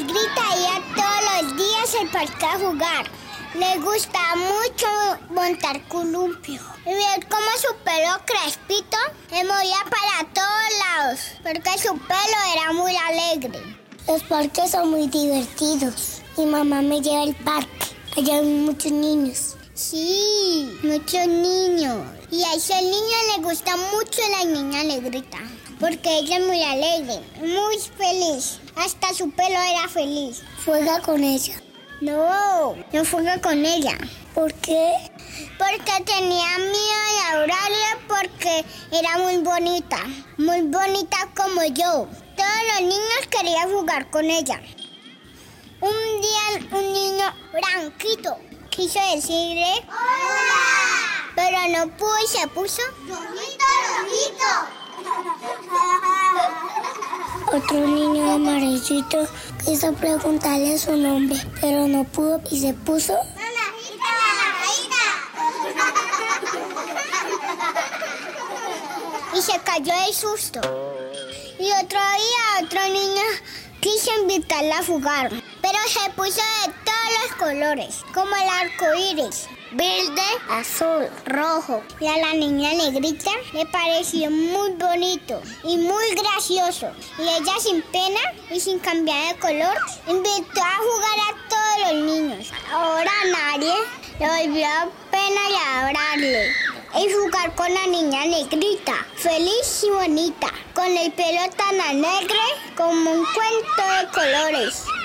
negrita iba todos los días al parque a jugar. Le gustaba mucho montar columpio. Y ver cómo su pelo crespito se movía para todos lados, porque su pelo era muy alegre. Los parques son muy divertidos. Mi mamá me lleva al parque. Allá hay muchos niños. Sí, muchos niños. Y a ese niño le gusta mucho la niña negrita, porque ella es muy alegre, muy feliz. Hasta su pelo era feliz. ¿Juega con ella? No juega con ella. ¿Por qué? Porque tenía miedo de hablarle porque era muy bonita como yo. Todos los niños querían jugar con ella. Un día un niño blanquito quiso decirle ¡hola! Pero no pudo y se puso ¡Rojito, rojito! Otro niño amarillito quiso preguntarle su nombre, pero no pudo y se puso ¡Naranjita, naranjita! Y se cayó de susto. Y otro día otro niño quiso invitarla a jugar, pero se puso de todos los colores, como el arco iris, verde, azul, rojo. Y a la niña negrita le pareció muy bonito y muy gracioso. Y ella sin pena y sin cambiar de color, invitó a jugar a todos los niños. Ahora nadie le volvió a pena y a hablarle. Y jugar con la niña negrita, feliz y bonita, con el pelo tan alegre como un cuento de colores.